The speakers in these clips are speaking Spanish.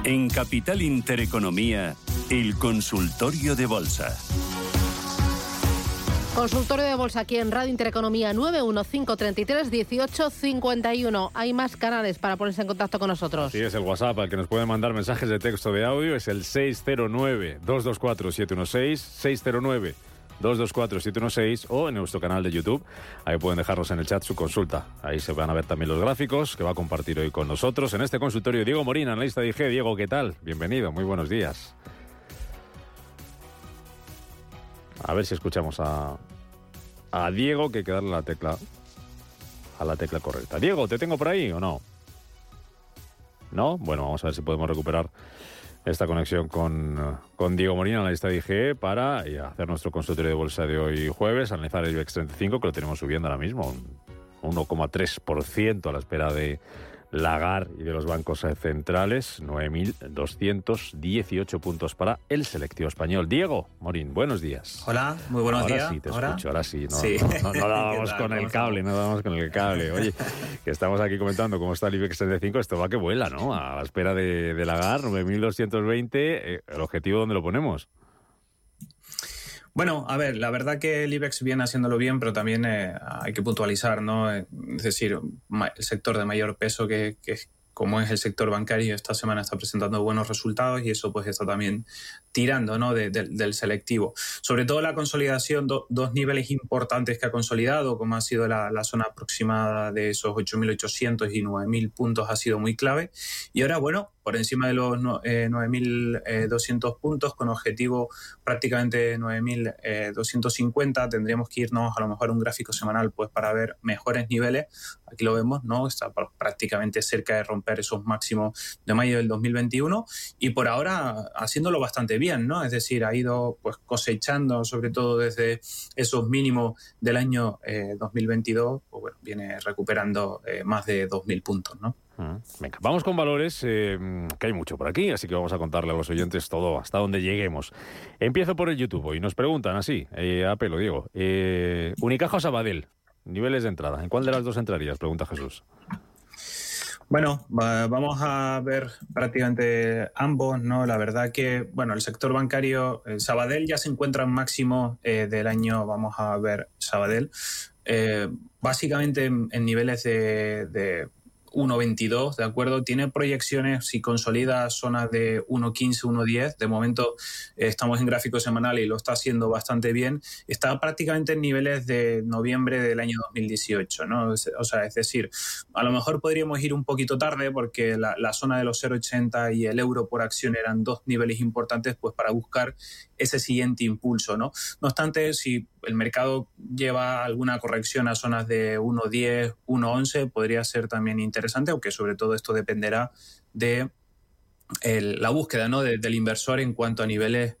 En Capital Intereconomía, el consultorio de bolsa. Consultorio de bolsa aquí en Radio Intereconomía, 915331851. Hay más canales para ponerse en contacto con nosotros. Sí, es el WhatsApp al que nos pueden mandar mensajes de texto, de audio. Es el 609-224-716, 609-224-716, o en nuestro canal de YouTube. Ahí pueden dejarnos en el chat su consulta. Ahí se van a ver también los gráficos que va a compartir hoy con nosotros en este consultorio Diego Morín, analista de IG. Diego, ¿qué tal? Bienvenido, muy buenos días. A ver si escuchamos a Diego, que hay que darle a la tecla correcta. Diego, ¿te tengo por ahí o no? ¿No? Bueno, vamos a ver si podemos recuperar esta conexión con Diego Morín, analista de IG, para hacer nuestro consultorio de bolsa de hoy jueves, analizar el IBEX 35, que lo tenemos subiendo ahora mismo, un 1,3% a la espera de Lagarde y de los bancos centrales. 9.218 puntos para el selectivo español. Diego Morín, buenos días. Hola, muy buenos días. Ahora sí te escucho, ahora sí. Sí. No dábamos con el cable, Oye, que estamos aquí comentando cómo está el IBEX 35, esto va que vuela, ¿no? A la espera de Lagarde, 9.220, ¿el objetivo dónde lo ponemos? Bueno, a ver, la verdad que el IBEX viene haciéndolo bien, pero también hay que puntualizar, ¿no? Es decir, el sector de mayor peso que como es el sector bancario, esta semana está presentando buenos resultados y eso pues está también tirando, ¿no? del selectivo. Sobre todo la consolidación, dos niveles importantes que ha consolidado, como ha sido la zona aproximada de esos 8.800 y 9.000 puntos, ha sido muy clave. Y ahora, bueno, por encima de los 9.200 puntos, con objetivo prácticamente 9.250, tendríamos que irnos a lo mejor a un gráfico semanal pues para ver mejores niveles. Aquí lo vemos, ¿no? Está prácticamente cerca de romper esos máximos de mayo del 2021 y por ahora haciéndolo bastante bien, ¿no? Es decir, ha ido pues cosechando, sobre todo desde esos mínimos del año 2022, pues bueno, viene recuperando más de 2.000 puntos, ¿no? Venga, vamos con valores, que hay mucho por aquí, así que vamos a contarle a los oyentes todo hasta donde lleguemos. Empiezo por el YouTube hoy. Nos preguntan así, a pelo, Diego. Unicaja o Sabadell, niveles de entrada. ¿En cuál de las dos entrarías? Pregunta Jesús. Bueno, vamos a ver prácticamente ambos, ¿no? La verdad que, bueno, el sector bancario, Sabadell ya se encuentra en máximo del año, vamos a ver Sabadell, básicamente en niveles de 1.22, ¿de acuerdo? Tiene proyecciones, si consolida zonas de 1.15, 1.10. De momento estamos en gráfico semanal y lo está haciendo bastante bien. Está prácticamente en niveles de noviembre del año 2018, ¿no? O sea, es decir, a lo mejor podríamos ir un poquito tarde porque la zona de los 0.80 y el euro por acción eran dos niveles importantes pues para buscar ese siguiente impulso, ¿no? No obstante, si el mercado lleva alguna corrección a zonas de 1.10, 1.11, podría ser también interesante, aunque sobre todo esto dependerá de la búsqueda, ¿no? del inversor en cuanto a niveles,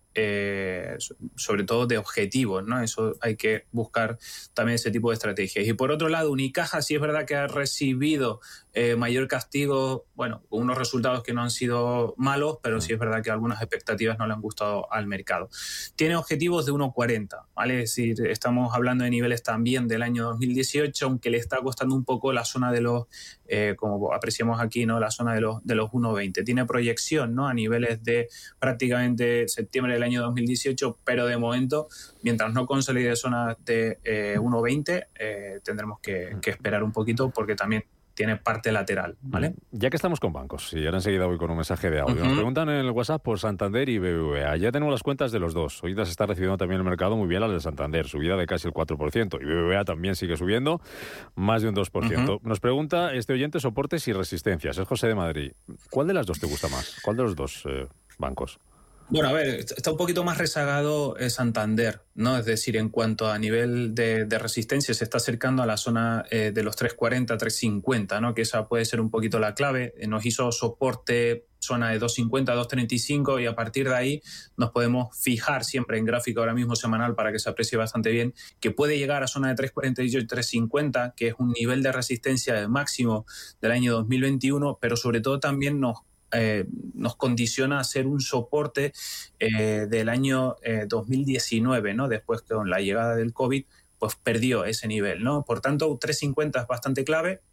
sobre todo de objetivos, ¿no? Eso hay que buscar también ese tipo de estrategias. Y por otro lado, Unicaja sí es verdad que ha recibido mayor castigo, bueno, con unos resultados que no han sido malos, pero sí es verdad que algunas expectativas no le han gustado al mercado. Tiene objetivos de 1.40, ¿vale? Es decir, estamos hablando de niveles también del año 2018, aunque le está costando un poco la zona de los, como apreciamos aquí, ¿no? La zona de los 1.20. Tiene proyección, ¿no? A niveles de prácticamente septiembre del año 2018, pero de momento, mientras no consolide zonas de 1.20, tendremos que esperar un poquito porque también tiene parte lateral, ¿vale? Ya que estamos con bancos, y ahora enseguida voy con un mensaje de audio. Nos preguntan en el WhatsApp por Santander y BBVA. Ya tenemos las cuentas de los dos. Hoy las está recibiendo también el mercado muy bien las de Santander, subida de casi el 4%. Y BBVA también sigue subiendo, más de un 2%. Nos pregunta este oyente soportes y resistencias. Es José de Madrid. ¿Cuál de las dos te gusta más? ¿Cuál de los dos bancos? Bueno, a ver, está un poquito más rezagado Santander, ¿no? Es decir, en cuanto a nivel de resistencia, se está acercando a la zona de los 3.40, 3.50, ¿no? Que esa puede ser un poquito la clave. Nos hizo soporte zona de 2.50, 2.35 y a partir de ahí nos podemos fijar siempre en gráfico ahora mismo semanal para que se aprecie bastante bien, que puede llegar a zona de 3.48 y 3.50, que es un nivel de resistencia de máximo del año 2021, pero sobre todo también nos condiciona a ser un soporte del año 2019, ¿no? Después que con la llegada del COVID, pues perdió ese nivel, ¿no? Por tanto, 3.50 es bastante clave.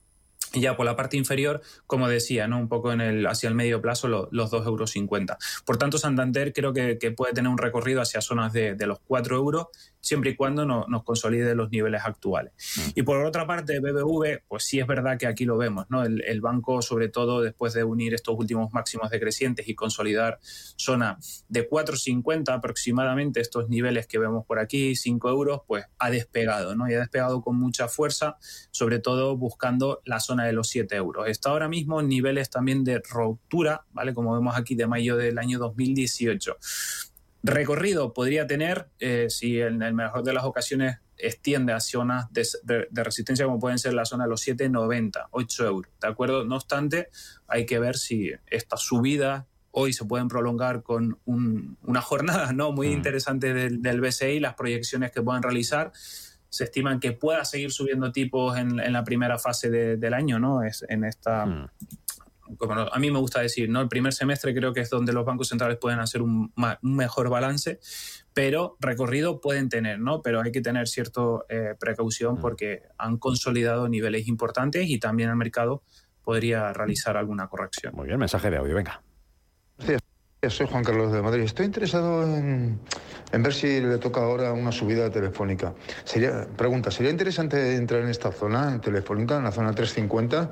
Y ya por la parte inferior, como decía, ¿no? Un poco hacia el medio plazo, los 2,50 €. Por tanto, Santander creo que puede tener un recorrido hacia zonas de los 4 €, siempre y cuando nos consolide los niveles actuales. Y por otra parte, BBV, pues sí es verdad que aquí lo vemos, ¿no? El banco, sobre todo después de unir estos últimos máximos decrecientes y consolidar zona de 4,50 aproximadamente, estos niveles que vemos por aquí, 5 €, pues ha despegado, ¿no? Y ha despegado con mucha fuerza, sobre todo buscando la zona de los 7 €. Está ahora mismo en niveles también de ruptura, ¿vale? Como vemos aquí, de mayo del año 2018. Recorrido podría tener, si en el mejor de las ocasiones extiende a zonas de resistencia como pueden ser la zona de los 7,90, 8 €, ¿de acuerdo? No obstante, hay que ver si esta subida hoy se pueden prolongar con una jornada, ¿no? Muy interesante del BCE, las proyecciones que puedan realizar. Se estiman que pueda seguir subiendo tipos en la primera fase del año, ¿no? Es en esta... Como a mí me gusta decir, ¿no? El primer semestre creo que es donde los bancos centrales pueden hacer un mejor balance, pero recorrido pueden tener, ¿no? Pero hay que tener cierta precaución porque han consolidado niveles importantes y también el mercado podría realizar alguna corrección. Muy bien, mensaje de audio, venga. Sí, soy Juan Carlos de Madrid. Estoy interesado en ver si le toca ahora una subida telefónica. ¿Sería interesante entrar en esta zona, en Telefónica, en la zona 350?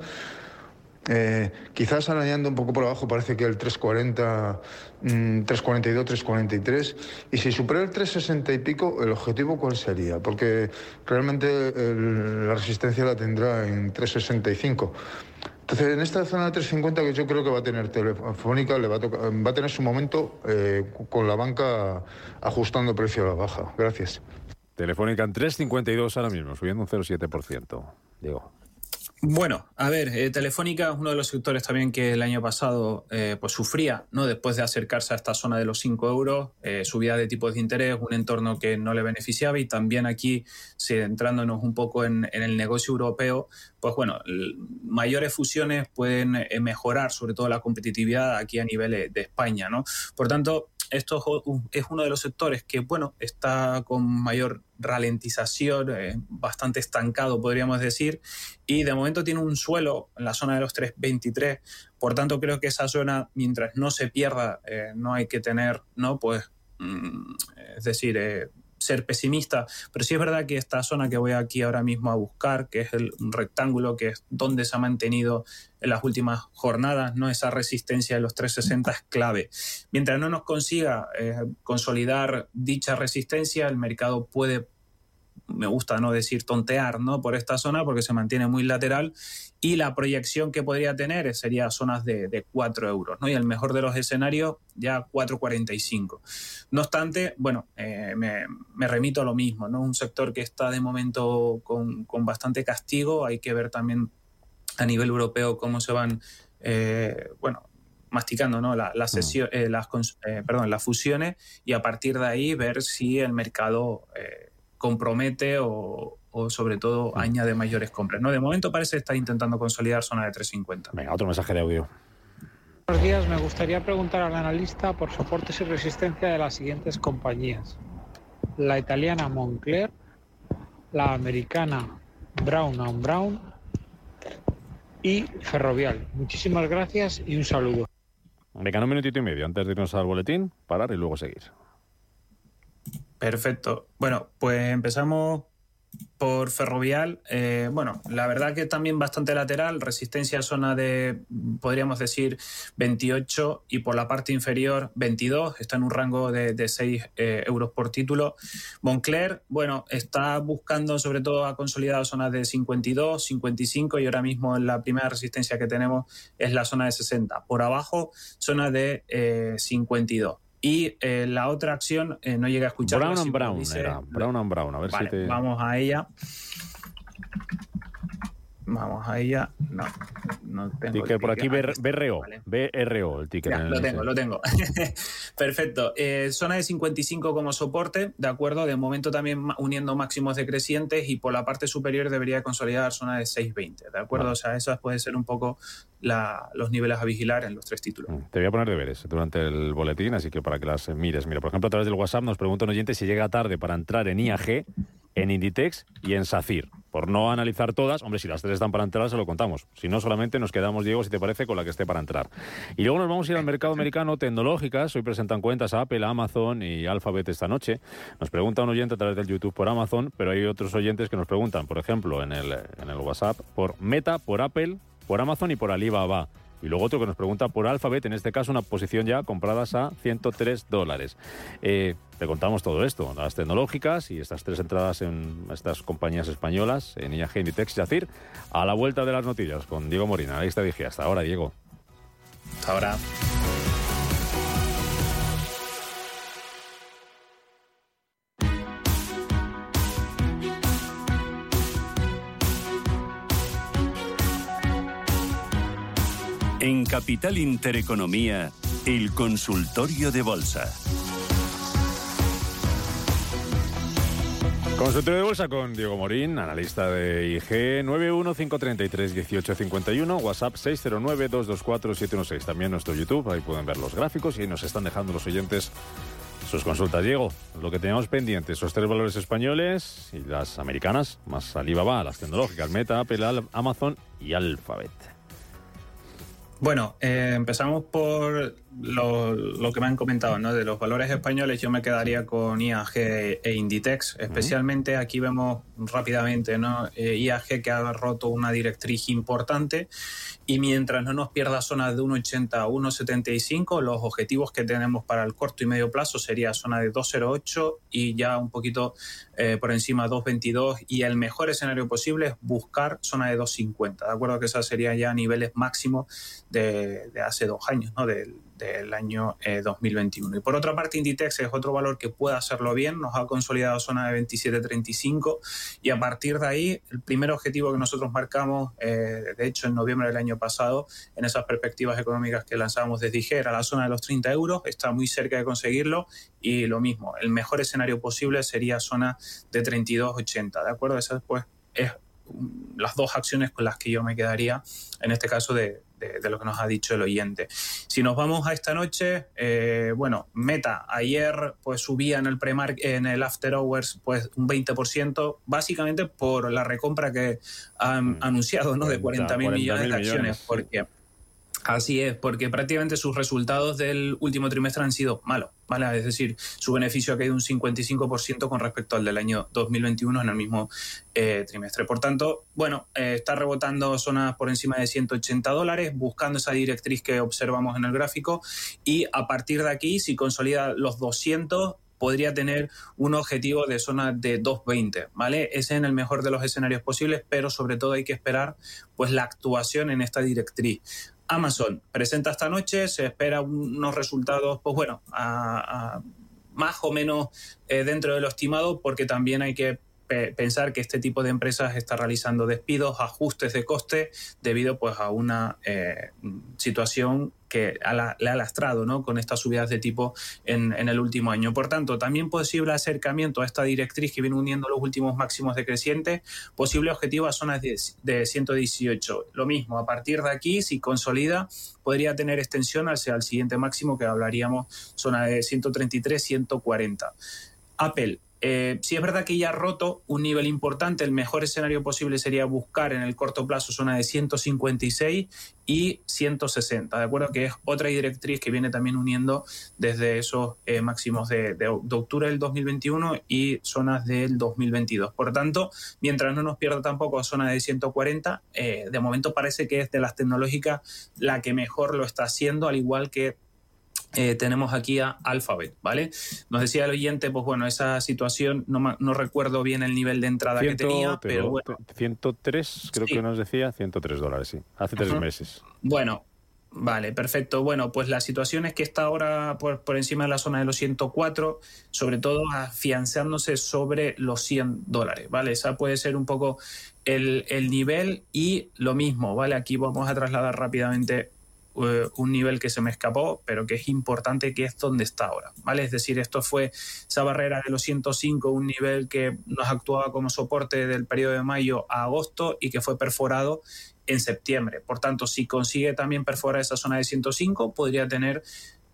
Quizás arañando un poco por abajo parece que el 340, 342, 343, y si supera el 360 y pico, ¿el objetivo cuál sería? Porque realmente la resistencia la tendrá en 365. Entonces, en esta zona de 350 que yo creo que va a tener Telefónica, va a tener su momento con la banca ajustando precio a la baja. Gracias. Telefónica en 3,52 ahora mismo, subiendo un 0,7%. Diego. Bueno, a ver, Telefónica es uno de los sectores también que el año pasado pues sufría, ¿no? Después de acercarse a esta zona de los 5 €, subida de tipos de interés, un entorno que no le beneficiaba, y también aquí, centrándonos un poco en el negocio europeo, pues bueno, mayores fusiones pueden mejorar sobre todo la competitividad aquí a nivel de España, ¿no? Por tanto, esto es uno de los sectores que, bueno, está con mayor ralentización, bastante estancado, podríamos decir, y de momento tiene un suelo en la zona de los 3,23. Por tanto, creo que esa zona, mientras no se pierda, no hay que tener, ¿no? Pues, es decir, ser pesimista, pero sí es verdad que esta zona que voy aquí ahora mismo a buscar, que es un rectángulo, que es donde se ha mantenido en las últimas jornadas, ¿no? Esa resistencia de los 360 es clave. Mientras no nos consiga consolidar dicha resistencia, el mercado puede, me gusta no decir tontear, ¿no? Por esta zona, porque se mantiene muy lateral, y la proyección que podría tener sería zonas de 4 €, ¿no? Y el mejor de los escenarios ya 4,45. No obstante, bueno, me remito a lo mismo, ¿no? Un sector que está de momento con bastante castigo. Hay que ver también a nivel europeo cómo se van, masticando, ¿no? las fusiones, y a partir de ahí ver si el mercado compromete o sobre todo añade mayores compras, ¿no? De momento parece estar intentando consolidar zona de 3,50. Venga, otro mensaje de audio. Buenos días, me gustaría preguntar al analista por soportes y resistencia de las siguientes compañías: la italiana Moncler, la americana Brown & Brown y Ferrovial. Muchísimas gracias y un saludo. Venga, un minutito y medio antes de irnos al boletín, parar y luego seguir. Perfecto. Bueno, pues empezamos por Ferrovial. Bueno, la verdad que también bastante lateral, resistencia a zona de, podríamos decir, 28, y por la parte inferior 22, está en un rango de 6 € por título. Moncler, bueno, está buscando sobre todo a consolidar zonas de 52, 55, y ahora mismo la primera resistencia que tenemos es la zona de 60. Por abajo, zona de 52. Y la otra acción, no llega a escuchar. Brown & Brown, era. Brown & Brown, a ver vale, si te... Vamos a ella. No tengo ticker por aquí, BRO. Vale. BRO, el ticker. Ya, lo tengo. Perfecto. Zona de 55 como soporte, ¿de acuerdo? De momento también uniendo máximos decrecientes, y por la parte superior debería consolidar zona de 6,20, ¿de acuerdo? Vale. O sea, esas pueden ser un poco los niveles a vigilar en los tres títulos. Te voy a poner deberes durante el boletín, así que para que las mires. Mira, por ejemplo, a través del WhatsApp nos pregunta un oyente si llega tarde para entrar en IAG, en Inditex y en SACIR. por no analizar todas. Hombre, si las 3 están para entrar, se lo contamos. Si no, solamente nos quedamos, Diego, si te parece, con la que esté para entrar. Y luego nos vamos a ir al mercado americano tecnológicas. Hoy presentan cuentas a Apple, a Amazon y Alphabet esta noche. Nos pregunta un oyente a través del YouTube por Amazon, pero hay otros oyentes que nos preguntan, por ejemplo, en el WhatsApp, por Meta, por Apple, por Amazon y por Alibaba. Y luego otro que nos pregunta por Alphabet, en este caso una posición ya compradas a $103. Te contamos todo esto, las tecnológicas y estas 3 entradas en estas compañías españolas, en IAG, Inditex y ACIR, a la vuelta de las noticias con Diego Morín, analista de IG. Hasta ahora, Diego. Hasta ahora. En Capital Intereconomía, el consultorio de bolsa. Consultorio de bolsa con Diego Morín, analista de IG, 915331851, WhatsApp 609224716. También nuestro YouTube, ahí pueden ver los gráficos y ahí nos están dejando los oyentes sus consultas. Diego, lo que teníamos pendiente, esos 3 valores españoles y las americanas, más Alibaba, las tecnológicas, Meta, Apple, Amazon y Alphabet. Bueno, empezamos por lo que me han comentado, ¿no? De los valores españoles, yo me quedaría con IAG e Inditex. Especialmente aquí vemos rápidamente, ¿no? IAG que ha roto una directriz importante y mientras no nos pierda zonas de 1,80 a 1,75, los objetivos que tenemos para el corto y medio plazo sería zona de 2,08 y ya un poquito por encima 2,22 y el mejor escenario posible es buscar zona de 2,50. De acuerdo que esa sería ya niveles máximos de hace 2 años, ¿no? Del año 2021. Y por otra parte, Inditex es otro valor que puede hacerlo bien, nos ha consolidado zona de 27,35 y a partir de ahí, el primer objetivo que nosotros marcamos, de hecho en noviembre del año pasado, en esas perspectivas económicas que lanzábamos desde IG, era la zona de los 30 euros, está muy cerca de conseguirlo y lo mismo, el mejor escenario posible sería zona de 32,80, ¿de acuerdo? Esas pues es las 2 acciones con las que yo me quedaría, en este caso de lo que nos ha dicho el oyente. Si nos vamos a esta noche, bueno, Meta ayer pues subía en el After Hours pues un 20%, básicamente por la recompra que han anunciado, ¿no? De 40.000 millones de acciones, porque así es, porque prácticamente sus resultados del último trimestre han sido malos, ¿vale? Es decir, su beneficio ha caído un 55% con respecto al del año 2021 en el mismo trimestre. Por tanto, bueno, está rebotando zonas por encima de $180, buscando esa directriz que observamos en el gráfico y a partir de aquí, si consolida los 200, podría tener un objetivo de zona de 2,20, ¿vale? Ese en el mejor de los escenarios posibles, pero sobre todo hay que esperar pues la actuación en esta directriz. Amazon presenta esta noche, se espera unos resultados, pues bueno, más o menos dentro de lo estimado, porque también hay que pensar que este tipo de empresas está realizando despidos, ajustes de coste, debido pues a una situación que le ha lastrado, ¿no? Con estas subidas de tipo en el último año. Por tanto, también posible acercamiento a esta directriz que viene uniendo los últimos máximos decrecientes, posible objetivo a zonas de 118. Lo mismo, a partir de aquí, si consolida, podría tener extensión hacia el siguiente máximo que hablaríamos, zona de 133, 140. Apple. Si es verdad que ya ha roto un nivel importante, el mejor escenario posible sería buscar en el corto plazo zona de 156 y 160, ¿de acuerdo? Que es otra directriz que viene también uniendo desde esos máximos de octubre del 2021 y zonas del 2022. Por tanto, mientras no nos pierda tampoco a zona de 140, de momento parece que es de las tecnológicas la que mejor lo está haciendo, al igual que tenemos aquí a Alphabet, ¿vale? Nos decía el oyente, pues bueno, esa situación, no recuerdo bien el nivel de entrada que tenía, pero bueno. 103, creo que nos decía, $103, sí, hace 3 meses. Bueno, vale, perfecto. Bueno, pues la situación es que está ahora por encima de la zona de los 104, sobre todo afianzándose sobre los $100, ¿vale? Esa puede ser un poco el nivel y lo mismo, ¿vale? Aquí vamos a trasladar rápidamente un nivel que se me escapó, pero que es importante, que es donde está ahora, ¿vale? Es decir, esto fue esa barrera de los 105, un nivel que nos actuaba como soporte del periodo de mayo a agosto y que fue perforado en septiembre. Por tanto, si consigue también perforar esa zona de 105, podría tener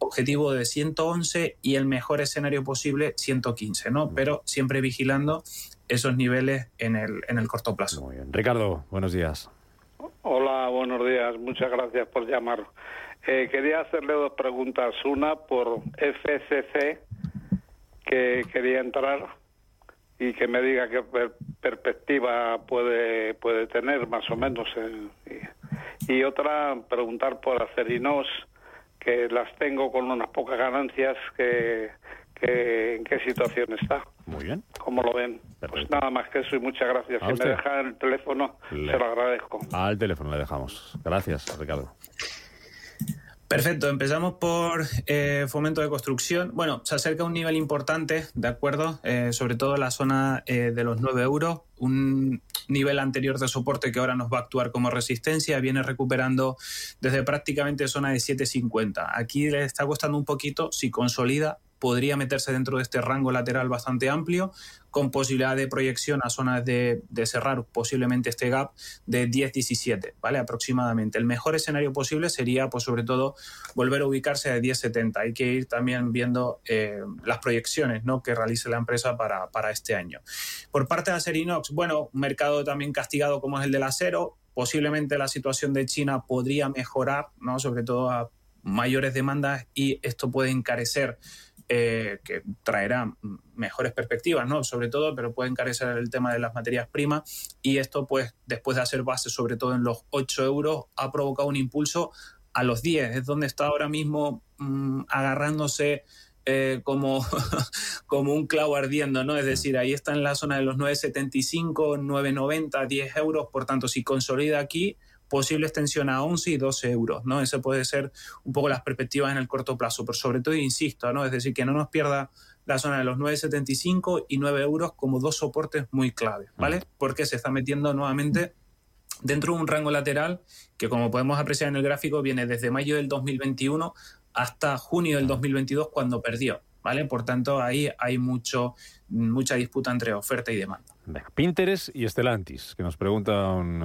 objetivo de 111 y el mejor escenario posible 115, ¿no? Pero siempre vigilando esos niveles en el corto plazo. Muy bien. Ricardo, buenos días. Hola, buenos días. Muchas gracias por llamar. Quería hacerle dos preguntas. Una por FCC, que quería entrar y que me diga qué perspectiva puede tener, más o menos. Y otra, preguntar por Acerinox, que las tengo con unas pocas ganancias, ¿en qué situación está? Muy bien. ¿Cómo lo ven? Perfecto. Pues nada más que eso y muchas gracias. ¿A Si usted? me deja el teléfono, se lo agradezco. Al teléfono le dejamos. Gracias, Ricardo. Perfecto, empezamos por fomento de construcción. Bueno, se acerca a un nivel importante, ¿de acuerdo? Sobre todo la zona de los 9 euros, un nivel anterior de soporte que ahora nos va a actuar como resistencia, viene recuperando desde prácticamente zona de 7,50. Aquí le está costando un poquito, si consolida, podría meterse dentro de este rango lateral bastante amplio, con posibilidad de proyección a zonas de cerrar posiblemente este gap de 10,17, ¿vale? Aproximadamente. El mejor escenario posible sería, pues sobre todo, volver a ubicarse a 10,70. Hay que ir también viendo las proyecciones, ¿no?, que realice la empresa para este año. Por parte de Acerinox, bueno, un mercado también castigado como es el del acero. Posiblemente la situación de China podría mejorar, ¿no?, sobre todo a mayores demandas, y esto puede encarecer, que traerá mejores perspectivas, ¿no?, sobre todo, pero puede encarecer el tema de las materias primas, y esto, pues, después de hacer base sobre todo en los 8 euros, ha provocado un impulso a los 10, es donde está ahora mismo agarrándose como un clavo ardiendo, ¿no? Es decir, ahí está en la zona de los 9,75, 9,90, 10 euros, por tanto, si consolida aquí, posible extensión a 11 y 12 euros, ¿no? Ese puede ser un poco las perspectivas en el corto plazo, pero sobre todo, insisto, ¿no?, es decir, que no nos pierda la zona de los 9,75 y 9 euros como dos soportes muy claves, ¿vale? Porque se está metiendo nuevamente dentro de un rango lateral que, como podemos apreciar en el gráfico, viene desde mayo del 2021 hasta junio del 2022, cuando perdió, ¿vale? Por tanto, ahí hay mucha disputa entre oferta y demanda. Venga, Pinterest y Stellantis, que nos pregunta un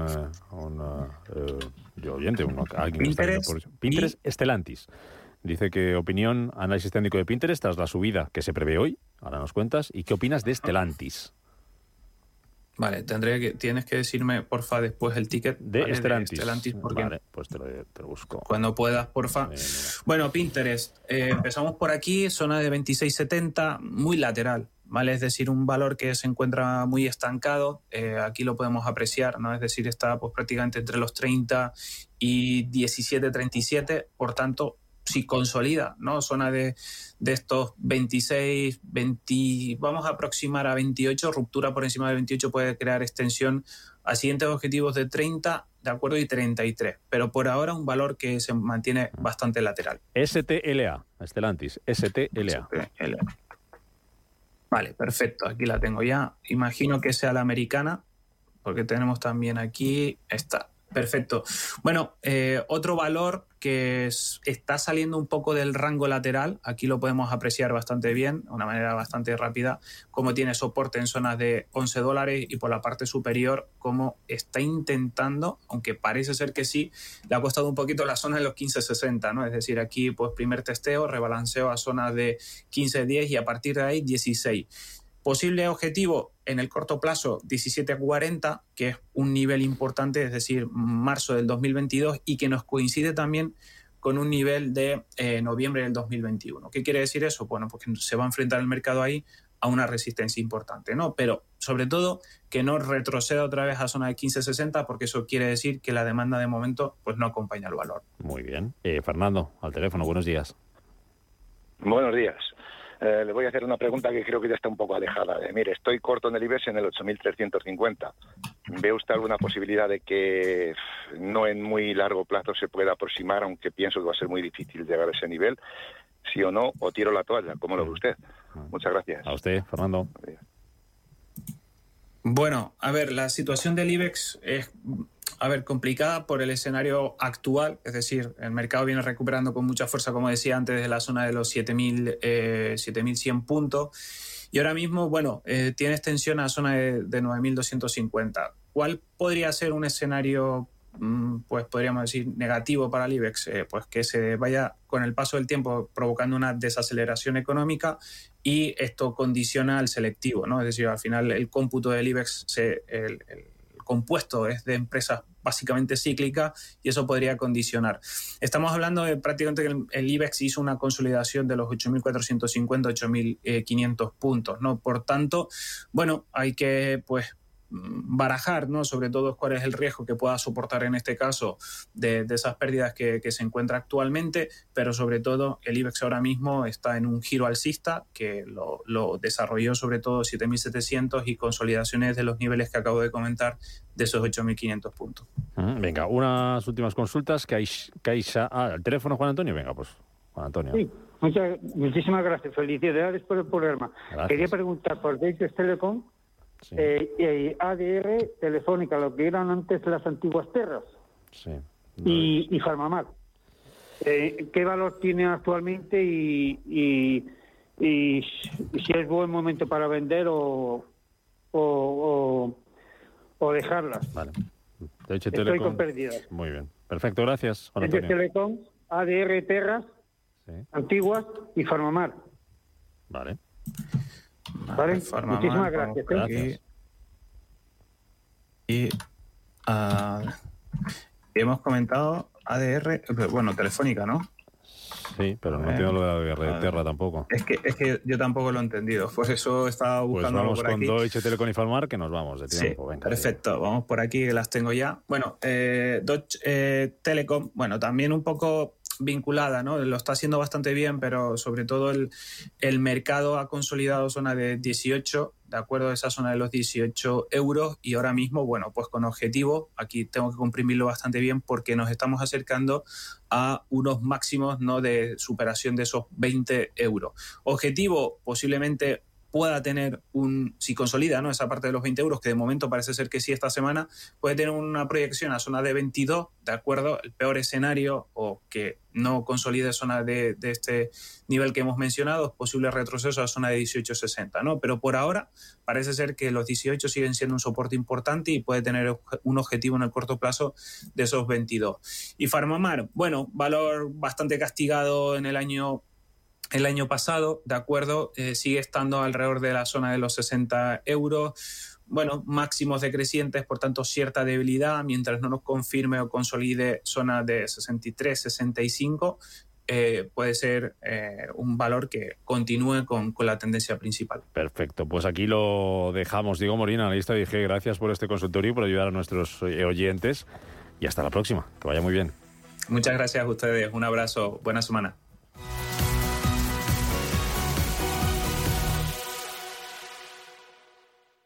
oyente, alguien que está viendo por Pinterest, Stellantis. Dice que opinión, análisis técnico de Pinterest tras la subida que se prevé hoy, ahora nos cuentas, y qué opinas de Stellantis. Vale, tienes que decirme, porfa, después el ticket de, ¿vale?, Stellantis, porque vale, pues te lo busco. Cuando puedas, porfa. Bueno, Pinterest, empezamos por aquí, zona de 26,70, muy lateral, ¿vale? Es decir, un valor que se encuentra muy estancado, aquí lo podemos apreciar, ¿no? Es decir, está pues prácticamente entre los 30 y 17,37, por tanto, si consolida, ¿no?, zona de estos 26, 20, vamos a aproximar a 28, ruptura por encima de 28 puede crear extensión a siguientes objetivos de 30, ¿de acuerdo?, y 33. Pero por ahora un valor que se mantiene bastante lateral. STLA, Stellantis, STLA. Vale, perfecto, aquí la tengo ya. Imagino que sea la americana, porque tenemos también aquí esta. Perfecto. Bueno, otro valor que está saliendo un poco del rango lateral, aquí lo podemos apreciar bastante bien, de una manera bastante rápida, como tiene soporte en zonas de $11 y por la parte superior como está intentando, aunque parece ser que sí, le ha costado un poquito la zona de los 15,60, ¿no? Es decir, aquí pues primer testeo, rebalanceo a zonas de 15,10 y a partir de ahí 16. Posible objetivo en el corto plazo 17,40, que es un nivel importante, es decir, marzo del 2022, y que nos coincide también con un nivel de noviembre del 2021. ¿Qué quiere decir eso? Bueno, porque se va a enfrentar el mercado ahí a una resistencia importante, ¿no? Pero sobre todo que no retroceda otra vez a zona de 15,60, porque eso quiere decir que la demanda de momento pues no acompaña el valor. Muy bien. Fernando, al teléfono, buenos días. Buenos días. Le voy a hacer una pregunta que creo que ya está un poco alejada. Mire, estoy corto en el IBEX en el 8.350. ¿Ve usted alguna posibilidad de que no en muy largo plazo se pueda aproximar, aunque pienso que va a ser muy difícil llegar a ese nivel? ¿Sí o no? ¿O tiro la toalla? ¿Cómo lo ve usted? Muchas gracias. A usted, Fernando. Bueno, a ver, la situación del IBEX es complicada por el escenario actual, es decir, el mercado viene recuperando con mucha fuerza, como decía antes, de la zona de los 7.100 puntos, y ahora mismo, bueno, tiene extensión a la zona de 9.250. ¿Cuál podría ser un escenario pues podríamos decir, negativo para el IBEX, pues que se vaya con el paso del tiempo provocando una desaceleración económica y esto condiciona al selectivo, ¿no? Es decir, al final el cómputo del IBEX, el compuesto es de empresas básicamente cíclicas y eso podría condicionar. Estamos hablando de prácticamente que el IBEX hizo una consolidación de los 8.450, 8.500 puntos, ¿no? Por tanto, bueno, hay que pues barajar, ¿no? Sobre todo cuál es el riesgo que pueda soportar en este caso de esas pérdidas que se encuentra actualmente, pero sobre todo el IBEX ahora mismo está en un giro alcista que lo desarrolló sobre todo 7.700 y consolidaciones de los niveles que acabo de comentar de esos 8.500 puntos. Venga, unas últimas consultas. Caixa, el teléfono, Juan Antonio. Venga, pues, Juan Antonio. Sí, muchísimas gracias. Felicidades por el programa. Gracias. Quería preguntar por Deutsche Telekom, Sí. ADR, Telefónica, lo que eran antes las antiguas Terras, Sí. y Farmamar. ¿Qué valor tiene actualmente y si es buen momento para vender o dejarlas? Vale. Deutsche Estoy Telekom. con pérdidas. Muy bien. Perfecto, gracias, Juan Deutsche Antonio. Telekom, ADR, Terras, Sí. antiguas y Farmamar. Vale. ¿Vale? Farmamar, Muchísimas vamos gracias. por aquí. Gracias. Y hemos comentado ADR, bueno, Telefónica, ¿no? Sí, pero no ver. tengo lo de la red Terra tampoco. Es que yo tampoco lo he entendido, por eso estaba Pues buscando vamos por con aquí. Deutsche Telekom y Farmamar, que nos vamos de Sí, tiempo. Venga, perfecto. Vamos por aquí, que las tengo ya. Bueno, Deutsche Telekom, bueno, también un poco vinculada, ¿no? Lo está haciendo bastante bien, pero sobre todo el mercado ha consolidado zona de 18, de acuerdo a esa zona de los 18 euros y ahora mismo, bueno, pues con objetivo, aquí tengo que comprimirlo bastante bien porque nos estamos acercando a unos máximos, ¿no?, de superación de esos 20 euros. Objetivo posiblemente pueda tener si consolida, ¿no?, esa parte de los 20 euros, que de momento parece ser que sí esta semana, puede tener una proyección a zona de 22, ¿de acuerdo? El peor escenario, o que no consolide zona de este nivel que hemos mencionado, es posible retroceso a zona de 18.60, ¿no? Pero por ahora parece ser que los 18 siguen siendo un soporte importante y puede tener un objetivo en el corto plazo de esos 22. Y Farmamar, bueno, valor bastante castigado en el año pasado, ¿de acuerdo? Sigue estando alrededor de la zona de los 60 euros. Bueno, máximos decrecientes, por tanto, cierta debilidad. Mientras no nos confirme o consolide zona de 63, 65, puede ser un valor que continúe con la tendencia principal. Perfecto, pues aquí lo dejamos. Diego Morín, analista de IG, gracias por este consultorio y por ayudar a nuestros oyentes. Y hasta la próxima, que vaya muy bien. Muchas gracias a ustedes. Un abrazo. Buena semana.